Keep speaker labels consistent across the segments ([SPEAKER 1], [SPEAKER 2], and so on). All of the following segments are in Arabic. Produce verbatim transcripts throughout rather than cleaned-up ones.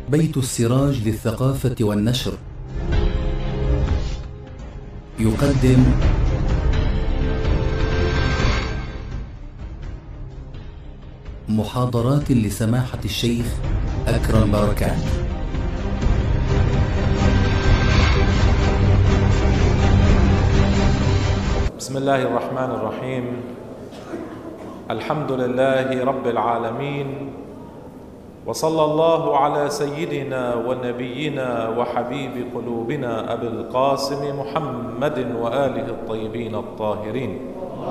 [SPEAKER 1] بيت السراج للثقافة والنشر يقدم محاضرات لسماحة الشيخ أكرم بركات.
[SPEAKER 2] بسم الله الرحمن الرحيم. الحمد لله رب العالمين، وصلى الله على سيدنا ونبينا وحبيب قلوبنا أبي القاسم محمد وآله الطيبين الطاهرين.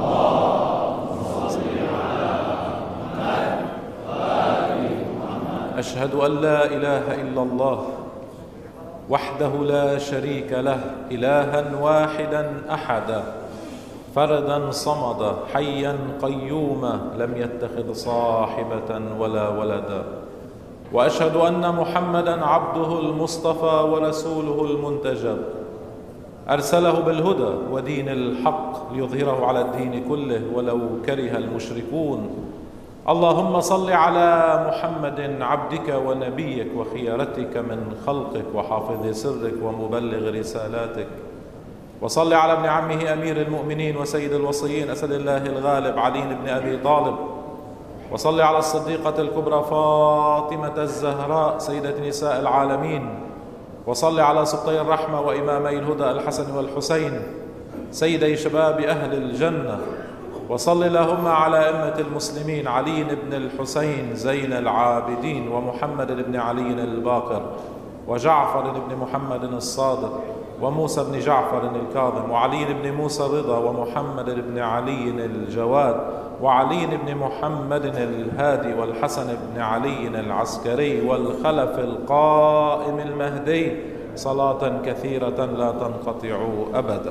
[SPEAKER 2] أشهد أن لا إله إلا الله وحده لا شريك له، إلها واحدا أحدا فردا صمدا حيا قيوما لم يتخذ صاحبة ولا ولدا، وأشهد أن محمدا عبده المصطفى ورسوله المنتجب، أرسله بالهدى ودين الحق ليظهره على الدين كله ولو كره المشركون. اللهم صل على محمد عبدك ونبيك وخيرتك من خلقك وحافظ سرك ومبلغ رسالاتك، وصل على ابن عمه أمير المؤمنين وسيد الوصيين أسد الله الغالب علي بن أبي طالب، وصل على الصديقة الكبرى فاطمة الزهراء سيدة نساء العالمين، وصل على سبطي الرحمة وإمامي الهدى الحسن والحسين سيدي شباب أهل الجنة، وصل اللهم على أئمة المسلمين علي بن الحسين زين العابدين ومحمد بن علي الباقر وجعفر بن محمد الصادق وموسى بن جعفر الكاظم وعلي بن موسى الرضا ومحمد بن علي الجواد وعلي بن محمد الهادي والحسن بن علي العسكري والخلف القائم المهدي صلاة كثيرة لا تنقطع أبدا.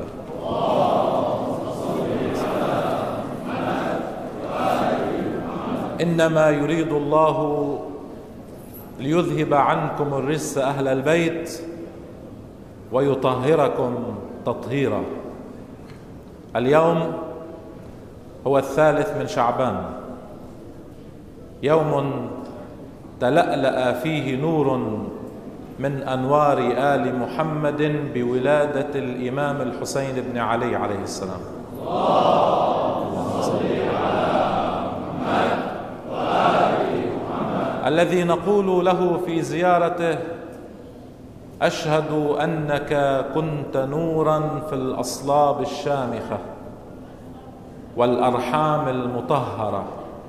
[SPEAKER 2] إنما يريد الله ليذهب عنكم الرجس أهل البيت ويطهركم تطهيرا. اليوم هو الثالث من شعبان، يوم تلألأ فيه نور من أنوار آل محمد بولادة الإمام الحسين بن علي عليه السلام. اللهم صل على محمد وآل محمد، الذي نقول له في زيارته: أشهد أنك كنت نورا في الأصلاب الشامخة والأرحام المطهرة.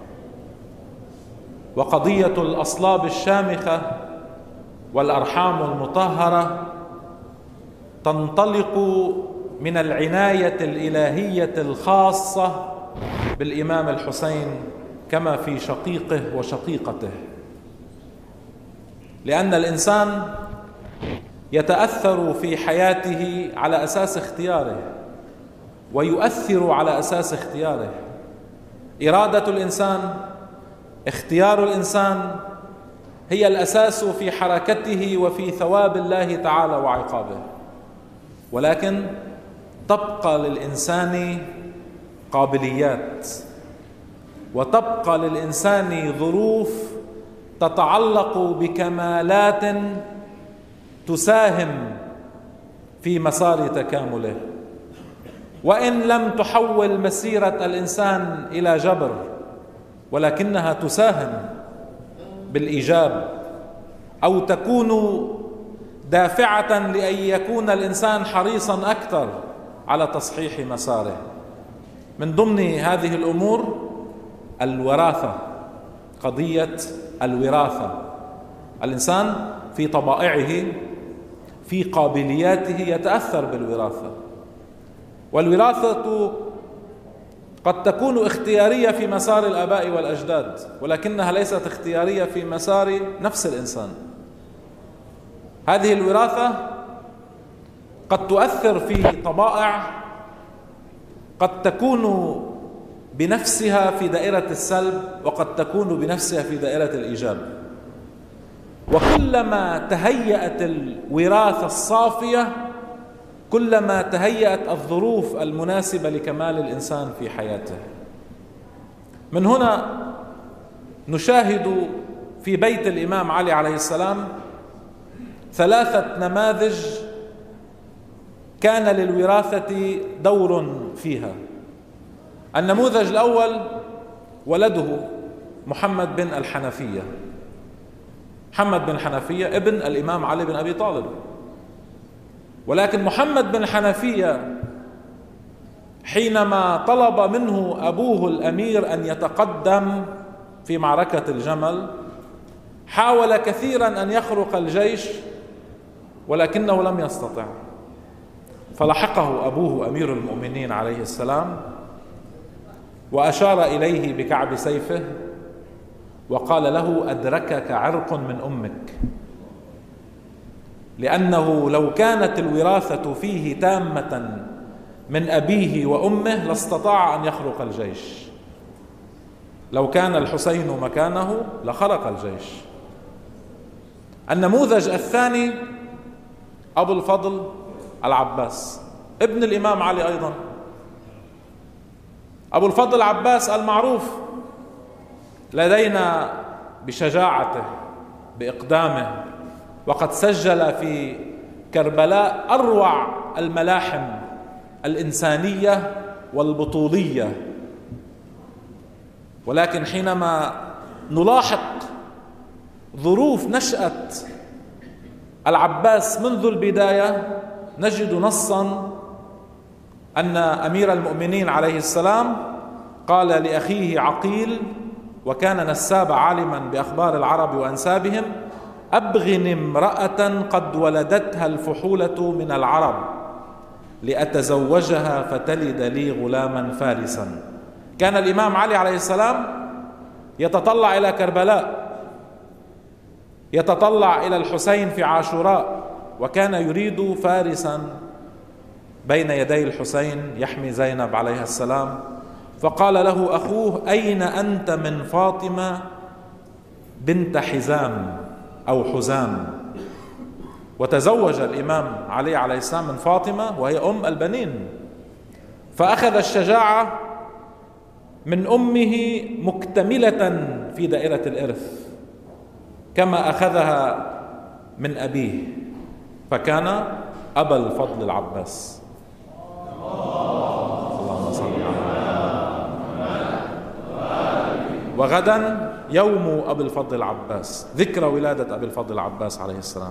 [SPEAKER 2] وقضية الأصلاب الشامخة والأرحام المطهرة تنطلق من العناية الإلهية الخاصة بالإمام الحسين كما في شقيقه وشقيقته، لأن الإنسان يتأثر في حياته على أساس اختياره ويؤثر على أساس اختياره. إرادة الإنسان، اختيار الإنسان هي الأساس في حركته وفي ثواب الله تعالى وعقابه، ولكن تبقى للإنسان قابليات وتبقى للإنسان ظروف تتعلق بكمالات تساهم في مسار تكامله، وإن لم تحول مسيرة الإنسان إلى جبر ولكنها تساهم بالإيجاب أو تكون دافعة لأن يكون الإنسان حريصا أكثر على تصحيح مساره. من ضمن هذه الأمور الوراثة، قضية الوراثة. الإنسان في طبائعه في قابلياته يتأثر بالوراثة، والوراثة قد تكون اختيارية في مسار الآباء والأجداد ولكنها ليست اختيارية في مسار نفس الإنسان. هذه الوراثة قد تؤثر في طبائع قد تكون بنفسها في دائرة السلب وقد تكون بنفسها في دائرة الإيجاب، وكلما تهيأت الوراثة الصافية كلما تهيأت الظروف المناسبة لكمال الإنسان في حياته. من هنا نشاهد في بيت الإمام علي عليه السلام ثلاثة نماذج كان للوراثة دور فيها. النموذج الأول ولده محمد بن الحنفية. محمد بن الحنفية ابن الإمام علي بن أبي طالب، ولكن محمد بن الحنفية حينما طلب منه أبوه الأمير أن يتقدم في معركة الجمل حاول كثيرا أن يخرق الجيش ولكنه لم يستطع، فلحقه أبوه أمير المؤمنين عليه السلام وأشار إليه بكعب سيفه وقال له: أدركك عرق من أمك، لأنه لو كانت الوراثة فيه تامة من أبيه وأمه لاستطاع أن يخرق الجيش. لو كان الحسين مكانه لخرق الجيش. النموذج الثاني أبو الفضل العباس ابن الإمام علي أيضا. أبو الفضل العباس المعروف لدينا بشجاعته بإقدامه، وقد سجل في كربلاء أروع الملاحم الإنسانية والبطولية. ولكن حينما نلاحق ظروف نشأة العباس منذ البداية نجد نصا أن أمير المؤمنين عليه السلام قال لأخيه عقيل، وكان نساب عالما بأخبار العرب وأنسابهم: أبغن امرأة قد ولدتها الفحولة من العرب لأتزوجها فتلد لي غلاما فارسا. كان الإمام علي عليه السلام يتطلع إلى كربلاء، يتطلع إلى الحسين في عاشوراء، وكان يريد فارسا بين يدي الحسين يحمي زينب عليها السلام. فقال له أخوه: أين أنت من فاطمة بنت حزام أو حزام؟ وتزوج الإمام علي عليه السلام من فاطمة وهي أم البنين، فأخذ الشجاعة من أمه مكتملة في دائرة الإرث كما أخذها من أبيه، فكان أبا الفضل العباس. اللهم صل على محمد. وغدا يوم أبي الفضل العباس، ذكرى ولادة أبي الفضل العباس عليه السلام.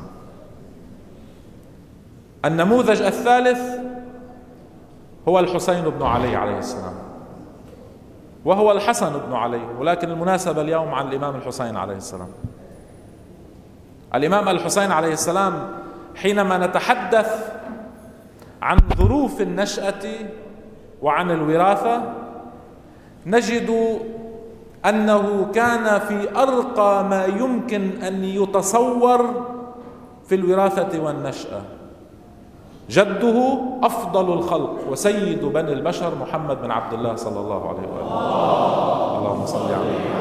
[SPEAKER 2] النموذج الثالث هو الحسين بن علي عليه السلام، وهو الحسن بن علي، ولكن المناسبة اليوم عن الإمام الحسين عليه السلام. الإمام الحسين عليه السلام حينما نتحدث عن ظروف النشأة وعن الوراثة نجد أنه كان في أرقى ما يمكن أن يتصور في الوراثة والنشأة. جده أفضل الخلق وسيد بني البشر محمد بن عبد الله صلى الله عليه وآله. اللهم صل عليه.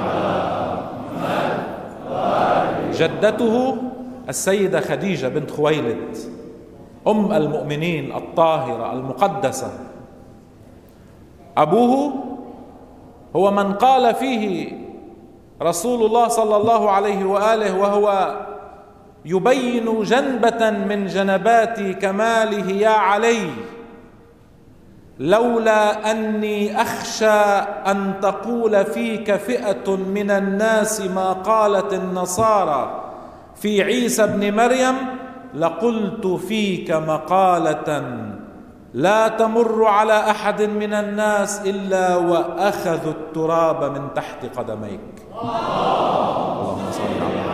[SPEAKER 2] جدته السيدة خديجة بنت خويلد أم المؤمنين الطاهرة المقدسة. أبوه هو من قال فيه رسول الله صلى الله عليه وآله وهو يبين جنبة من جنبات كماله: يا علي، لولا أني أخشى أن تقول فيك فئة من الناس ما قالت النصارى في عيسى بن مريم لقلت فيك مقالة لا تمر على أحد من الناس إلا وأخذوا التراب من تحت قدميك. اللهم صل على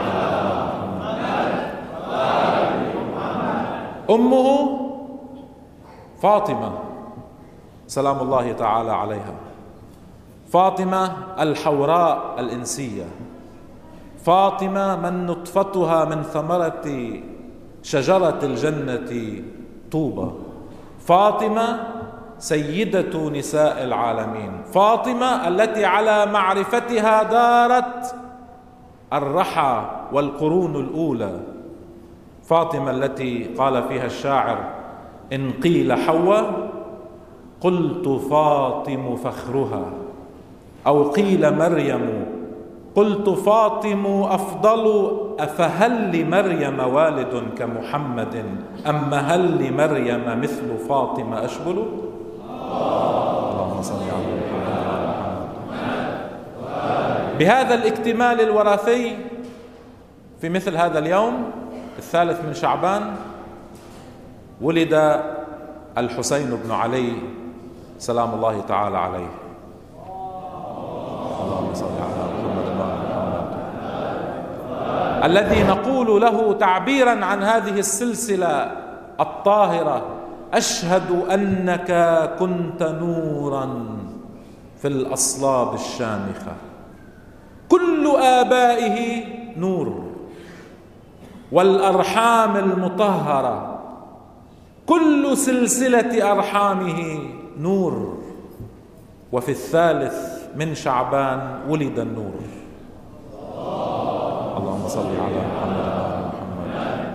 [SPEAKER 2] محمد. أمه فاطمة سلام الله تعالى عليها، فاطمة الحوراء الإنسية، فاطمة من نطفتها من ثمرة شجرة الجنة طوبى، فاطمة سيدة نساء العالمين، فاطمة التي على معرفتها دارت الرحى والقرون الأولى، فاطمة التي قال فيها الشاعر: إن قيل حواء قلت فاطم فخرها، أو قيل مريم قلت فاطم أفضل أفهل لمريم والد كمحمد أم هل لمريم مثل فاطمة أشبل؟ اللهم صل على محمد. بهذا الاكتمال الوراثي في مثل هذا اليوم الثالث من شعبان ولد الحسين بن علي سلام الله تعالى عليه. اللهم صل على محمد الذي نقول له تعبيرا عن هذه السلسلة الطاهرة: أشهد أنك كنت نورا في الأصلاب الشامخة. كل آبائه نور، والأرحام المطهرة كل سلسلة أرحامه نور، وفي الثالث من شعبان ولد النور. اللهم صل على محمد وعلى محمد.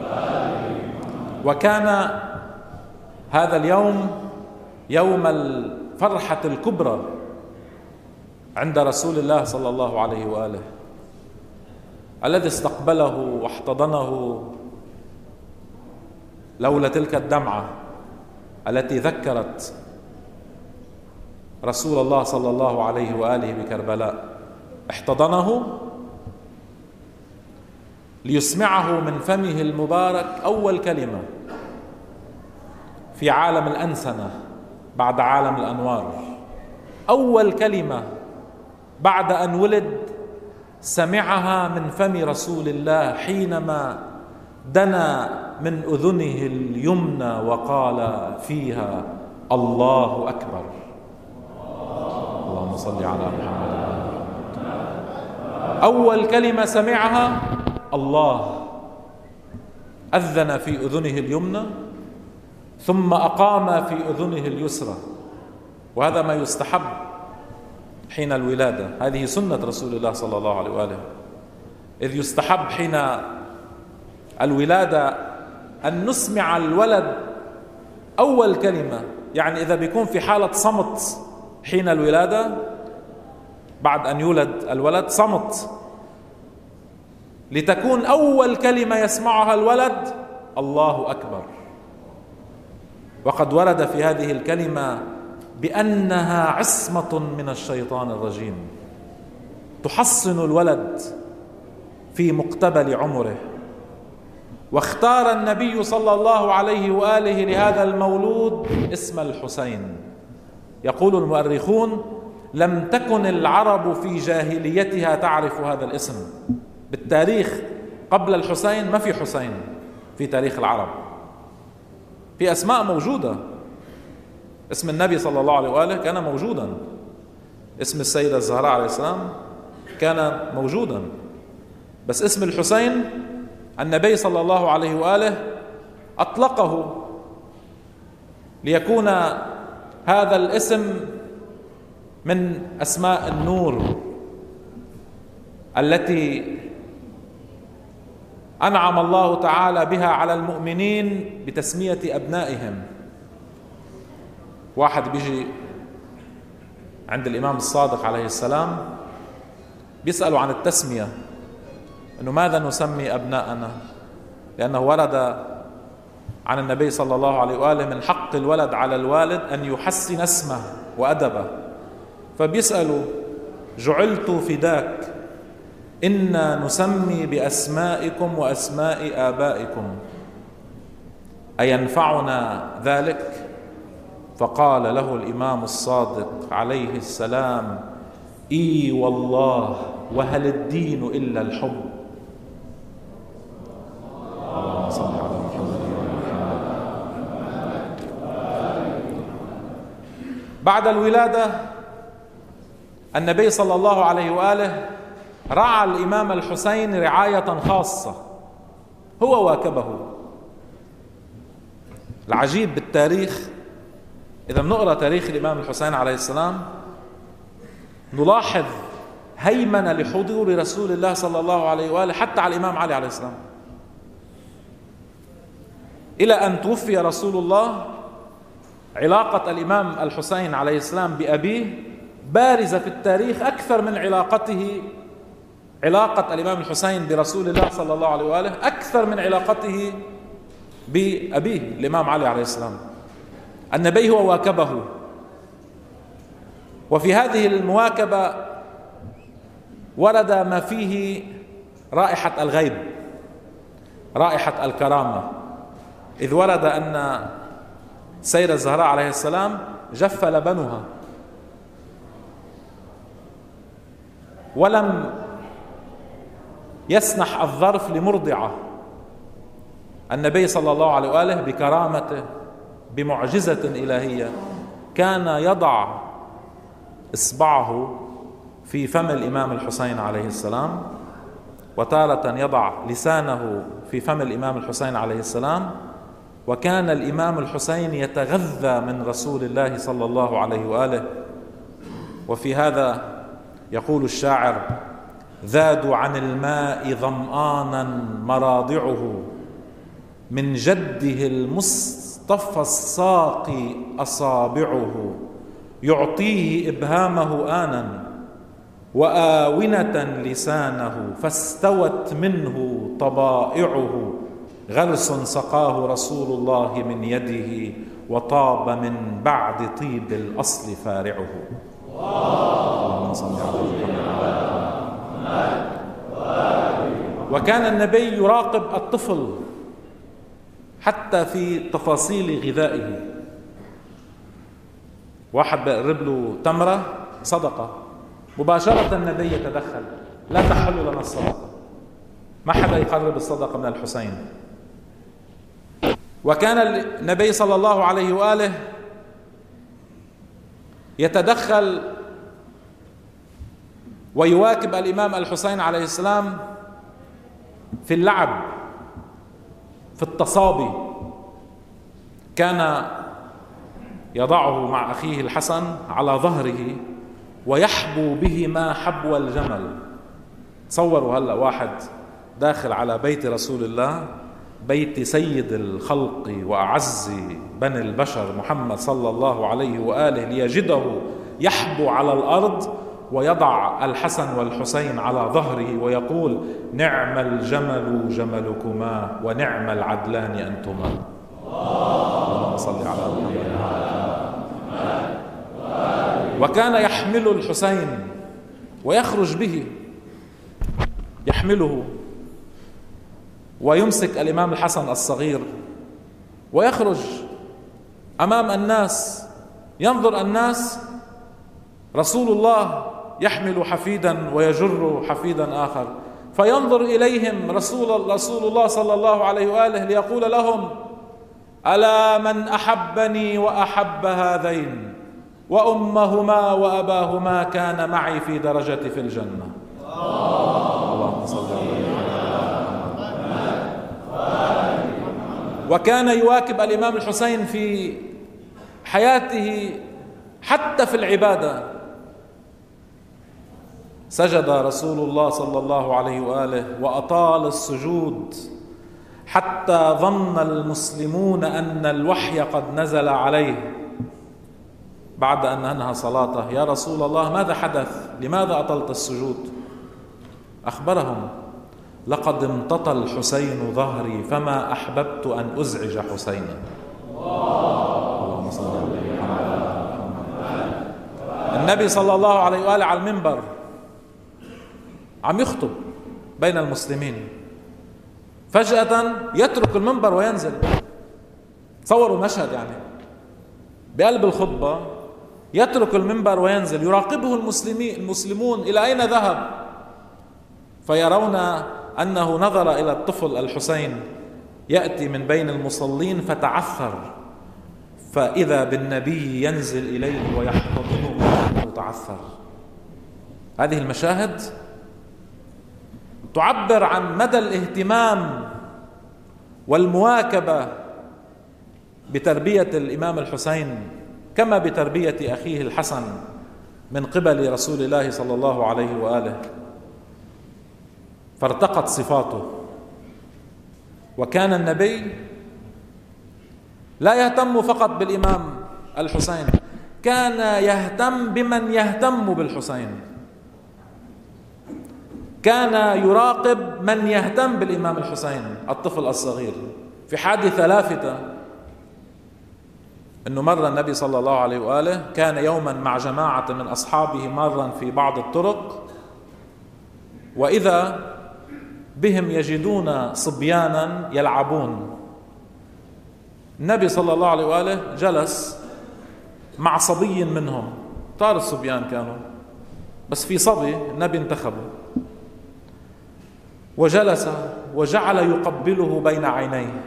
[SPEAKER 2] وكان هذا اليوم يوم الفرحة الكبرى عند رسول الله صلى الله عليه وآله، الذي استقبله واحتضنه لولا تلك الدمعة التي ذكرت رسول الله صلى الله عليه وآله بكربلاء. احتضنه ليسمعه من فمه المبارك أول كلمة في عالم الأنسنة بعد عالم الأنوار. أول كلمة بعد أن ولد سمعها من فم رسول الله حينما دنا من أذنه اليمنى وقال فيها: الله أكبر. اللهم صل على محمد. أول كلمة سمعها الله، أذن في أذنه اليمنى ثم أقام في أذنه اليسرى، وهذا ما يستحب حين الولادة. هذه سنة رسول الله صلى الله عليه وآله، إذ يستحب حين الولادة أن نسمع الولد أول كلمة. يعني إذا بيكون في حالة صمت حين الولادة بعد أن يولد الولد، صمت، لتكون أول كلمة يسمعها الولد الله أكبر. وقد ورد في هذه الكلمة بأنها عصمة من الشيطان الرجيم، تحصن الولد في مقتبل عمره. واختار النبي صلى الله عليه وآله لهذا المولود اسم الحسين. يقول المؤرخون: لم تكن العرب في جاهليتها تعرف هذا الاسم. بالتاريخ قبل الحسين ما في حسين في تاريخ العرب. في أسماء موجودة، اسم النبي صلى الله عليه وآله كان موجودا، اسم السيدة الزهراء عليه السلام كان موجودا، بس اسم الحسين النبي صلى الله عليه وآله أطلقه ليكون هذا الاسم من أسماء النور التي أنعم الله تعالى بها على المؤمنين بتسمية أبنائهم. واحد بيجي عند الإمام الصادق عليه السلام بيسأله عن التسمية، أنه ماذا نسمي أبناءنا، لأنه ورد عن النبي صلى الله عليه وآله من حق الولد على الوالد أن يحسن اسمه وأدبه، فبيسألوا: جعلت فداك، إنا نسمي بأسمائكم وأسماء آبائكم، أينفعنا ذلك؟ فقال له الإمام الصادق عليه السلام: إي والله، وهل الدين إلا الحب. اللهم صل على محمد. بعد الولادة النبي صلى الله عليه وآله رعى الإمام الحسين رعاية خاصة، هو واكبه. العجيب بالتاريخ، إذا بنقرأ تاريخ الإمام الحسين عليه السلام نلاحظ هيمنة لحضور رسول الله صلى الله عليه وآله حتى على الإمام علي عليه السلام. إلى أن توفي رسول الله علاقة الإمام الحسين عليه السلام بأبيه بارزة في التاريخ أكثر من علاقته علاقة الإمام الحسين برسول الله صلى الله عليه وآله أكثر من علاقته بأبيه الإمام علي عليه السلام. النبي هو واكبه، وفي هذه المواكبة ورد ما فيه رائحة الغيب، رائحة الكرامة، إذ ورد أن سيدة الزهراء عليه السلام جف لبنها ولم يسنح الظرف لمرضعة. النبي صلى الله عليه وآله بكرامته بمعجزة إلهية كان يضع إصبعه في فم الإمام الحسين عليه السلام، وتارة يضع لسانه في فم الإمام الحسين عليه السلام، وكان الإمام الحسين يتغذى من رسول الله صلى الله عليه وآله. وفي هذا يقول الشاعر: ذادوا عن الماء ظمآنا مراضعه، من جده المصطفى الساقي أصابعه، يعطيه إبهامه آنا وآونة لسانه، فاستوت منه طبائعه، غرس سقاه رسول الله من يده، وطاب من بعد طيب الأصل فارعه. اللهم صل على محمد. وكان النبي يراقب الطفل حتى في تفاصيل غذائه. واحد بقرب له تمرة صدقة، مباشرة النبي يتدخل: لا تحل لنا الصدقة، ما حدا يقرب الصدقة من الحسين. وكان النبي صلى الله عليه وآله يتدخل ويواكب الإمام الحسين عليه السلام في اللعب، في التصابي. كان يضعه مع أخيه الحسن على ظهره ويحبو بهما حبو الجمل. تصوروا هلأ واحد داخل على بيت رسول الله، بيت سيد الخلق وأعز بني البشر محمد صلى الله عليه وآله، ليجده يحبو على الأرض ويضع الحسن والحسين على ظهره ويقول: نعم الجمل جملكما ونعم العدلان أنتما. اللهم صل على محمد. وكان يحمل الحسين ويخرج به، يحمله ويمسك الإمام الحسن الصغير ويخرج أمام الناس، ينظر الناس رسول الله يحمل حفيدا ويجر حفيدا آخر، فينظر إليهم رسول, رسول الله صلى الله عليه وآله ليقول لهم: ألا من أحبني وأحب هذين وأمهما وأباهما كان معي في درجتي في الجنة. اللهم صل على محمد. وكان يواكب الإمام الحسين في حياته حتى في العبادة. سجد رسول الله صلى الله عليه وآله وأطال السجود حتى ظن المسلمون أن الوحي قد نزل عليه. بعد أن أنهى صلاته: يا رسول الله ماذا حدث؟ لماذا أطلت السجود؟ أخبرهم: لقد امتطى الحسين ظهري فما أحببت أن أزعج حسينا. اللهم صل على محمد. النبي صلى الله عليه وآله على المنبر عم يخطب بين المسلمين، فجأة يترك المنبر وينزل. تصوروا المشهد، يعني بقلب الخطبة يترك المنبر وينزل، يراقبه المسلمين المسلمون إلى أين ذهب، فيرون أنه نظر إلى الطفل الحسين يأتي من بين المصلين فتعثر، فإذا بالنبي ينزل إليه ويحتضنه متعثر. هذه المشاهد تعبر عن مدى الاهتمام والمواكبة بتربية الإمام الحسين كما بتربية أخيه الحسن من قبل رسول الله صلى الله عليه وآله. فارتقت صفاته، وكان النبي لا يهتم فقط بالإمام الحسين، كان يهتم بمن يهتم بالحسين. كان يراقب من يهتم بالإمام الحسين الطفل الصغير. في حادثة لافتة أنه مر النبي صلى الله عليه وآله كان يوما مع جماعة من أصحابه مارا في بعض الطرق، وإذا بهم يجدون صبيانا يلعبون. النبي صلى الله عليه وآله جلس مع صبي منهم، طار الصبيان كانوا، بس في صبي النبي انتخبه، وجلس وجعل يقبله بين عينيه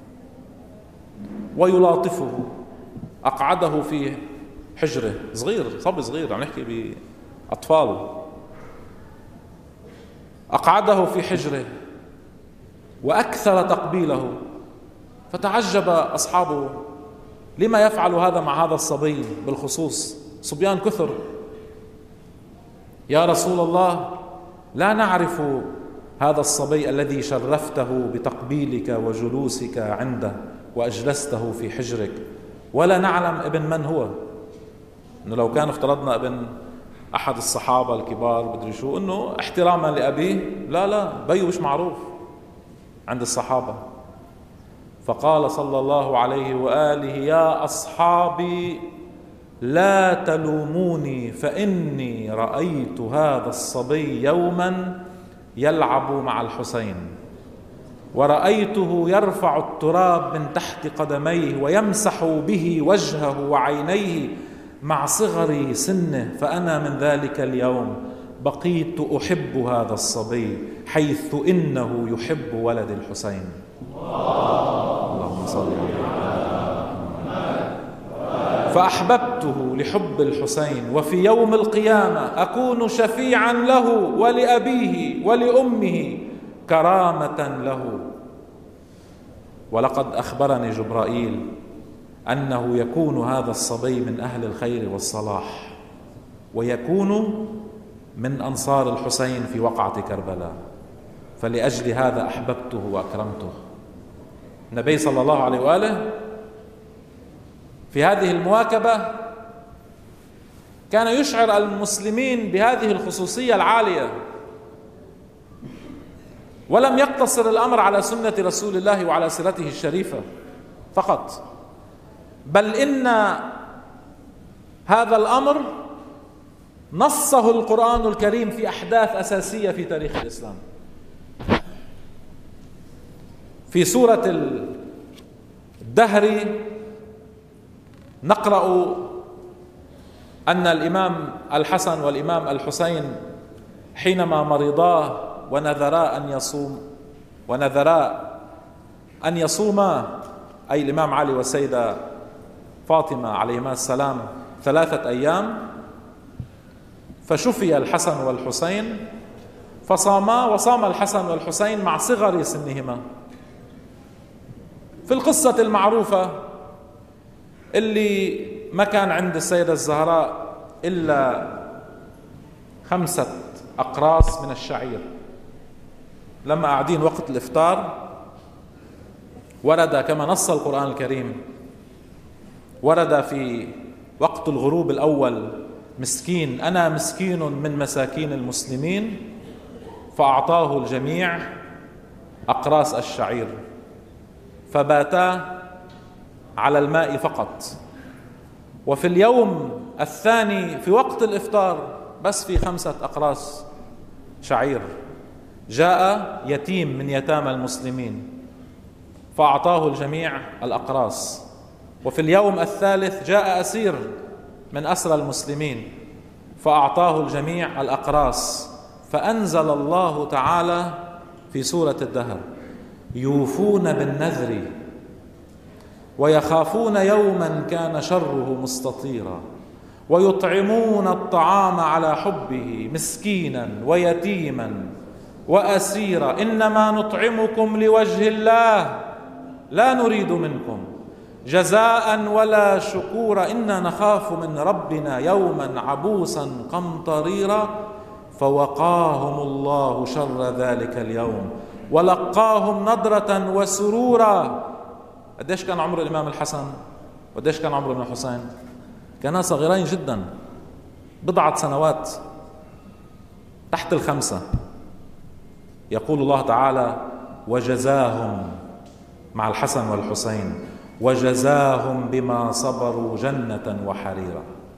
[SPEAKER 2] ويلاطفه، أقعده في حجره. صغير، صبي صغير، عم نحكي بأطفال. أقعده في حجره وأكثر تقبيله، فتعجب أصحابه لما يفعل هذا مع هذا الصبي بالخصوص، صبيان كثر. يا رسول الله، لا نعرف هذا الصبي الذي شرفته بتقبيلك وجلوسك عنده وأجلسته في حجرك، ولا نعلم ابن من هو. إنه لو كان افترضنا ابن أحد الصحابة الكبار بدري شو، إنه احتراما لأبيه، لا لا بيو مش معروف عند الصحابة. فقال صلى الله عليه وآله: يا أصحابي لا تلوموني، فإني رأيت هذا الصبي يوما يلعب مع الحسين، ورأيته يرفع التراب من تحت قدميه ويمسح به وجهه وعينيه مع صغر سنه، فأنا من ذلك اليوم بقيت أحب هذا الصبي حيث إنه يحب ولد الحسين. اللهم صل عليه. فأحببته لحب الحسين، وفي يوم القيامة أكون شفيعا له ولأبيه ولأمه كرامة له. ولقد أخبرني جبرائيل أنه يكون هذا الصبي من أهل الخير والصلاح، ويكون من أنصار الحسين في وقعة كربلاء، فلأجل هذا أحببته وأكرمته. النبي صلى الله عليه وآله في هذه المواكبة كان يشعر المسلمين بهذه الخصوصية العالية، ولم يقتصر الأمر على سنة رسول الله وعلى سيرته الشريفة فقط، بل إن هذا الأمر نصه القرآن الكريم في أحداث أساسية في تاريخ الإسلام. في سورة الدهر نقرأ أن الإمام الحسن والإمام الحسين حينما مرضا ونذرا أن يصوم ونذرا أن يصوما، أي الإمام علي والسيدة فاطمة عليهما السلام، ثلاثة أيام، فشفي الحسن والحسين فصاما، وصام الحسن والحسين مع صغر سنهما. في القصة المعروفة اللي ما كان عند السيدة الزهراء إلا خمسة أقراص من الشعير، لما قاعدين وقت الإفطار ورد كما نص القرآن الكريم، ورد في وقت الغروب الأول: مسكين أنا مسكين من مساكين المسلمين، فأعطاه الجميع أقراص الشعير، فباتا على الماء فقط. وفي اليوم الثاني في وقت الإفطار بس في خمسة أقراص شعير، جاء يتيم من يتامى المسلمين فأعطاه الجميع الأقراص. وفي اليوم الثالث جاء أسير من أسرى المسلمين فأعطاه الجميع الأقراص. فأنزل الله تعالى في سورة الدهر: يوفون بالنذر ويخافون يوما كان شره مستطيرا ويطعمون الطعام على حبه مسكينا ويتيما وأسيرا إنما نطعمكم لوجه الله لا نريد منكم جزاء ولا شكورا إنا نخاف من ربنا يوما عبوسا قمطريرا فوقاهم الله شر ذلك اليوم ولقاهم نضرة وسرورا. قديش كان عمر الإمام الحسن وقديش كان عمر ابن الحسين؟ كانا صغيرين جدا، بضعة سنوات، تحت الخمسة. يقول الله تعالى: وجزاهم، مع الحسن والحسين، وجزاهم بما صبروا جنة وحريرا.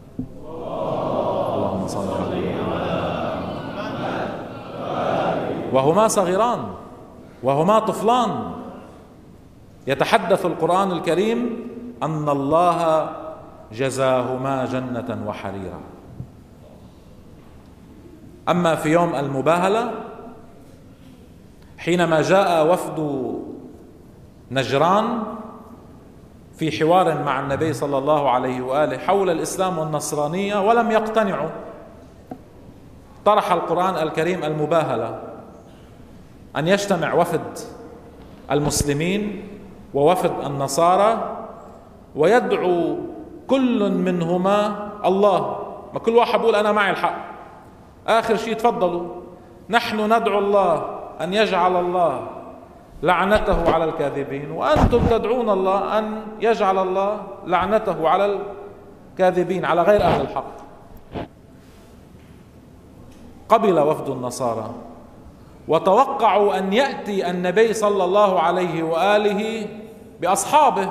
[SPEAKER 2] اللهم صل على محمد. وهما صغيران وهما طفلان، يتحدث القرآن الكريم أن الله جزاهما جنة وحريرا. أما في يوم المباهلة حينما جاء وفد نجران في حوار مع النبي صلى الله عليه وآله حول الإسلام والنصرانية ولم يقتنعوا، طرح القرآن الكريم المباهلة، أن يجتمع وفد المسلمين ووفد النصارى ويدعو كل منهما الله. ما كل واحد بيقول أنا معي الحق، آخر شيء تفضلوا نحن ندعو الله أن يجعل الله لعنته على الكاذبين، وأنتم تدعون الله أن يجعل الله لعنته على الكاذبين، على غير أهل الحق. قبل وفد النصارى وتوقعوا أن يأتي النبي صلى الله عليه وآله بأصحابه،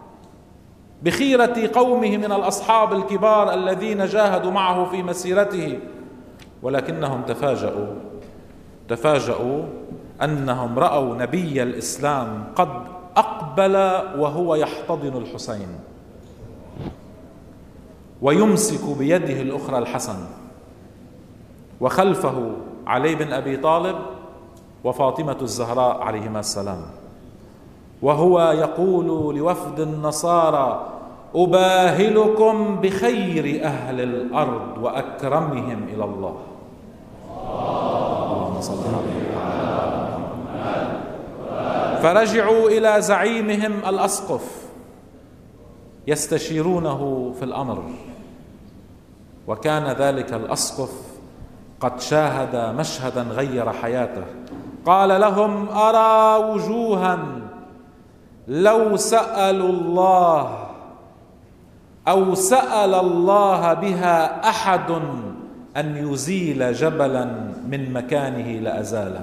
[SPEAKER 2] بخيرة قومه من الأصحاب الكبار الذين جاهدوا معه في مسيرته، ولكنهم تفاجؤوا تفاجؤوا أنهم رأوا نبي الإسلام قد أقبل وهو يحتضن الحسين ويمسك بيده الأخرى الحسن، وخلفه علي بن أبي طالب وفاطمة الزهراء عليهما السلام، وهو يقول لوفد النصارى: أباهلكم بخير أهل الأرض وأكرمهم إلى الله. اللهم صل عليه. فرجعوا إلى زعيمهم الأسقف يستشيرونه في الأمر، وكان ذلك الأسقف قد شاهد مشهدا غير حياته. قال لهم: أرى وجوها لو سألوا الله أو سأل الله بها أحد أن يزيل جبلا من مكانه لأزاله.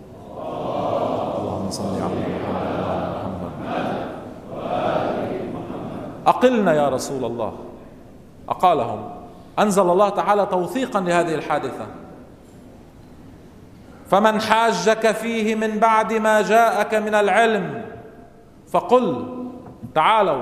[SPEAKER 2] اللهم صل على محمد. أقلنا يا رسول الله. أقالهم. أنزل الله تعالى توثيقا لهذه الحادثة: فمن حاجك فيه من بعد ما جاءك من العلم فقل تعالوا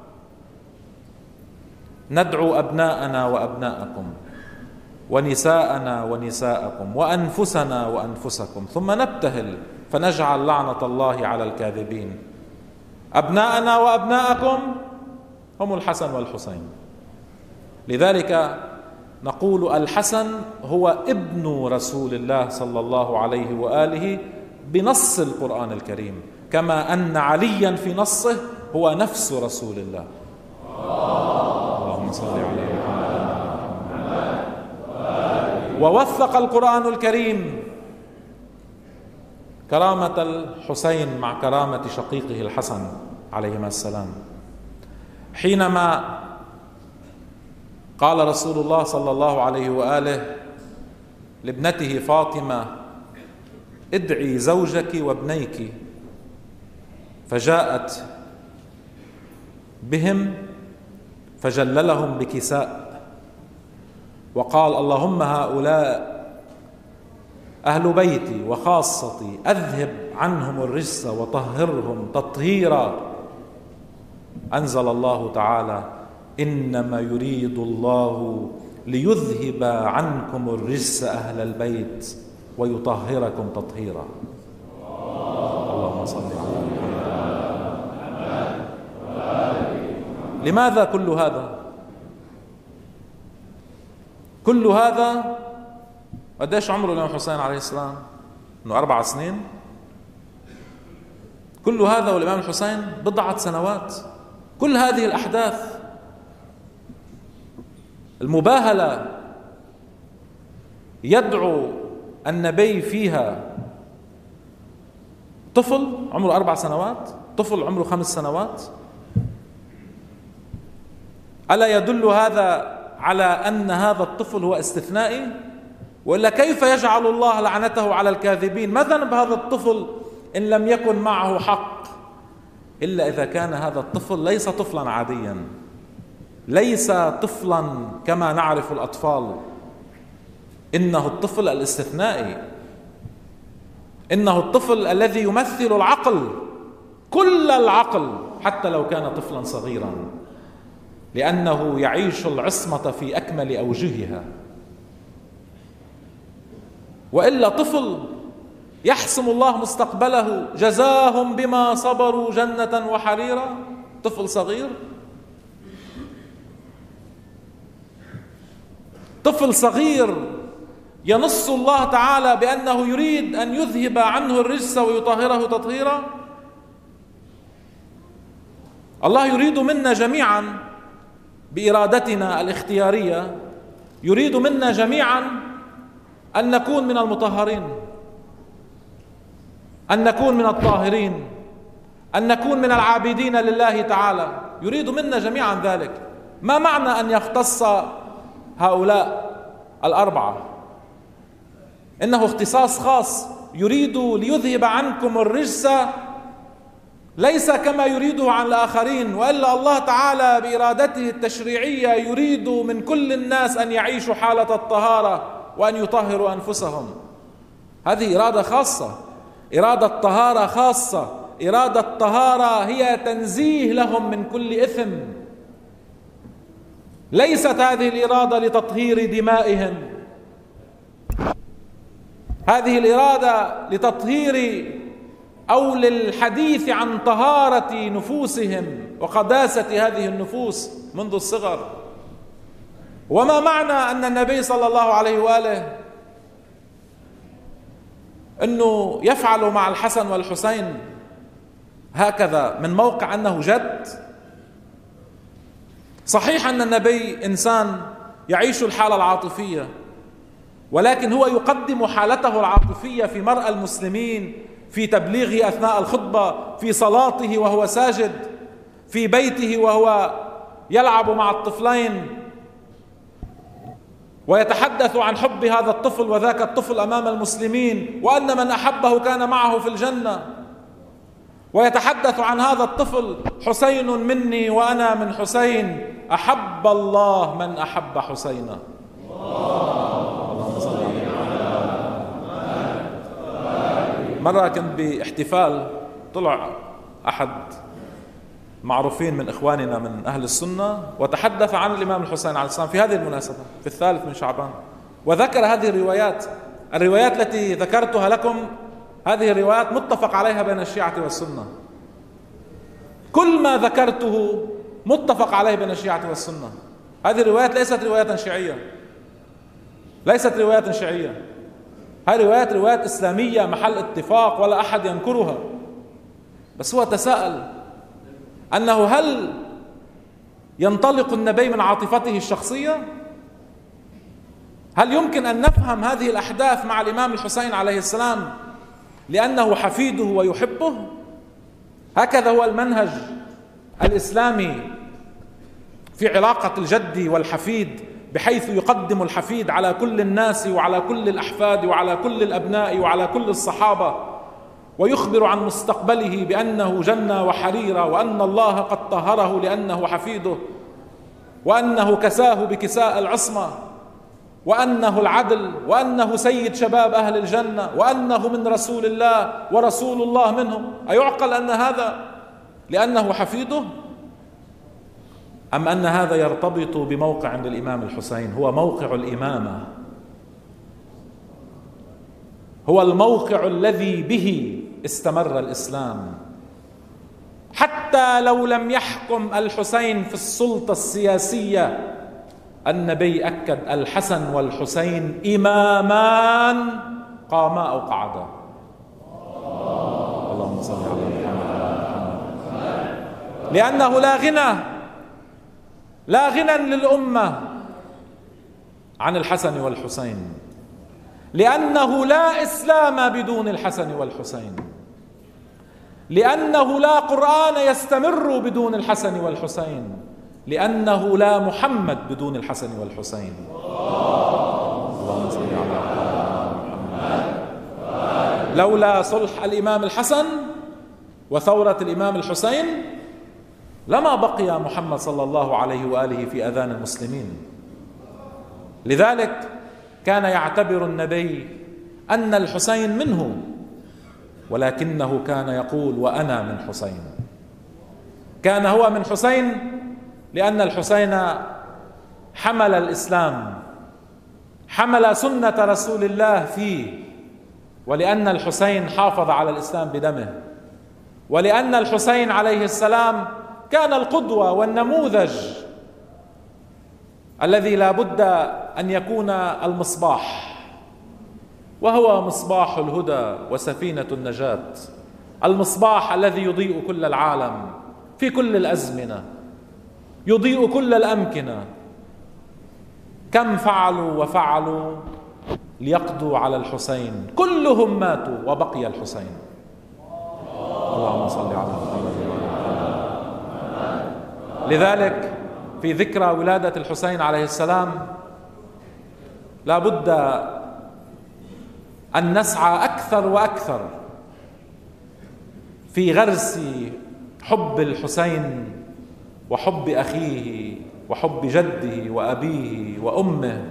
[SPEAKER 2] ندعو أبناءنا وأبناءكم ونساءنا ونساءكم وأنفسنا وأنفسكم ثم نبتهل فنجعل لعنة الله على الكاذبين. أبناءنا وأبناءكم هم الحسن والحسين. لذلك نقول الحسن هو ابن رسول الله صلى الله عليه وآله بنص القرآن الكريم، كما أن عليا في نصه هو نفس رسول الله. اللهم صل على محمد. ووثق القرآن الكريم كرامة الحسين مع كرامة شقيقه الحسن عليهما السلام، حينما قال رسول الله صلى الله عليه وآله لابنته فاطمة: ادعي زوجك وابنيك، فجاءت بهم فجللهم بكساء وقال: اللهم هؤلاء أهل بيتي وخاصتي، أذهب عنهم الرجس وطهرهم تطهيرا. أنزل الله تعالى: إنما يريد الله ليذهب عنكم الرجس أهل البيت ويطهركم تطهيرا. اللهم صل على محمد. لماذا كل هذا؟ كل هذا قديش عمره الإمام الحسين عليه السلام؟ إنه أربع سنين. كل هذا والإمام الحسين بضعة سنوات. كل هذه الأحداث المباهلة يدعو النبي فيها طفل عمره أربع سنوات، طفل عمره خمس سنوات. ألا يدل هذا على أن هذا الطفل هو استثنائي؟ وإلا كيف يجعل الله لعنته على الكاذبين؟ ما ذنب هذا الطفل إن لم يكن معه حق؟ إلا إذا كان هذا الطفل ليس طفلا عاديا، ليس طفلا كما نعرف الأطفال، إنه الطفل الاستثنائي، إنه الطفل الذي يمثل العقل، كل العقل، حتى لو كان طفلا صغيرا، لأنه يعيش العصمة في أكمل أوجهها. وإلا طفل يحسم الله مستقبله، جزاهم بما صبروا جنة وحريرا، طفل صغير، طفل صغير ينص الله تعالى بأنه يريد أن يذهب عنه الرجس ويطهره تطهيرا. الله يريد منا جميعا بإرادتنا الاختيارية، يريد منا جميعا أن نكون من المطهرين، أن نكون من الطاهرين، أن نكون من العابدين لله تعالى، يريد منا جميعا ذلك. ما معنى أن يختص هؤلاء الأربعة؟ إنه اختصاص خاص، يريد ليذهب عنكم الرجس، ليس كما يريده عن الآخرين. وإلا الله تعالى بإرادته التشريعية يريد من كل الناس أن يعيشوا حالة الطهارة وأن يطهروا أنفسهم. هذه إرادة خاصة، إرادة طهارة خاصة، إرادة طهارة هي تنزيه لهم من كل إثم. ليست هذه الإرادة لتطهير دمائهم، هذه الإرادة لتطهير أو للحديث عن طهارة نفوسهم وقداسة هذه النفوس منذ الصغر. وما معنى أن النبي صلى الله عليه وآله أنه يفعل مع الحسن والحسين هكذا من موقع أنه جد؟ صحيح أن النبي إنسان يعيش الحالة العاطفية، ولكن هو يقدم حالته العاطفية في مرأى المسلمين، في تبليغه أثناء الخطبة، في صلاته وهو ساجد، في بيته وهو يلعب مع الطفلين ويتحدث عن حب هذا الطفل وذاك الطفل أمام المسلمين، وأن من أحبه كان معه في الجنة، ويتحدث عن هذا الطفل: حسين مني وأنا من حسين، أحب الله من أحب حسينا. مرة كنت باحتفال، طلع أحد معروفين من إخواننا من أهل السنة وتحدث عن الإمام الحسين عليه السلام في هذه المناسبة في الثالث من شعبان، وذكر هذه الروايات. الروايات التي ذكرتها لكم هذه الروايات متفق عليها بين الشيعة والسنة، كل ما ذكرته متفق عليه بين الشيعة والسنة. هذه الروايات ليست روايات شيعية، ليست روايات شيعية، هذه روايات روايات إسلامية محل اتفاق ولا أحد ينكرها. بس هو تساءل أنه هل ينطلق النبي من عاطفته الشخصية؟ هل يمكن أن نفهم هذه الأحداث مع الإمام الحسين عليه السلام لأنه حفيده ويحبه؟ هكذا هو المنهج الإسلامي في علاقة الجد والحفيد، بحيث يقدم الحفيد على كل الناس وعلى كل الأحفاد وعلى كل الأبناء وعلى كل الصحابة، ويخبر عن مستقبله بأنه جنة وحريرة، وأن الله قد طهره لأنه حفيده، وأنه كساه بكساء العصمة، وأنه العدل، وأنه سيد شباب أهل الجنة، وأنه من رسول الله ورسول الله منهم. أيعقل أن هذا لأنه حفيده؟ أم أن هذا يرتبط بموقع للإمام الحسين هو موقع الإمامة، هو الموقع الذي به استمر الإسلام؟ حتى لو لم يحكم الحسين في السلطة السياسية، النبي أكد: الحسن والحسين إمامان قاما أو قعدا. اللهم صل على محمد. لأنه لا غنى لا غنى للأمة عن الحسن والحسين، لأنه لا إسلام بدون الحسن والحسين، لأنه لا قرآن يستمر بدون الحسن والحسين، لأنه لا محمد بدون الحسن والحسين. اللهم صل على محمد. لولا صلح الإمام الحسن وثورة الإمام الحسين لما بقي محمد صلى الله عليه وآله في أذان المسلمين. لذلك كان يعتبر النبي أن الحسين منه، ولكنه كان يقول وأنا من حسين. كان هو من حسين لأن الحسين حمل الإسلام، حمل سنة رسول الله فيه، ولأن الحسين حافظ على الإسلام بدمه، ولأن الحسين عليه السلام كان القدوة والنموذج الذي لا بد أن يكون المصباح، وهو مصباح الهدى وسفينة النجاة، المصباح الذي يضيء كل العالم في كل الأزمنة، يضيء كل الأمكنة. كم فعلوا وفعلوا ليقضوا على الحسين، كلهم ماتوا وبقي الحسين. اللهم صل على محمد. لذلك في ذكرى ولادة الحسين عليه السلام لا بد أن نسعى أكثر وأكثر في غرس حب الحسين وحب أخيه وحب جده وأبيه وأمه،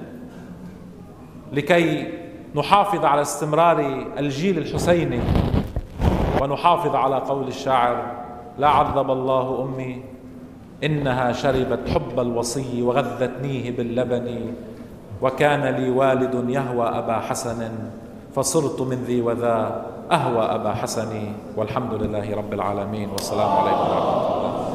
[SPEAKER 2] لكي نحافظ على استمرار الجيل الحسيني، ونحافظ على قول الشاعر: لا عذب الله أمي إنها شربت حب الوصي وغذتنيه باللبن، وكان لي والد يهوى أبا حسن فصرت من ذي وذا أهوى أبا حسن. والحمد لله رب العالمين، والسلام عليكم ورحمة الله.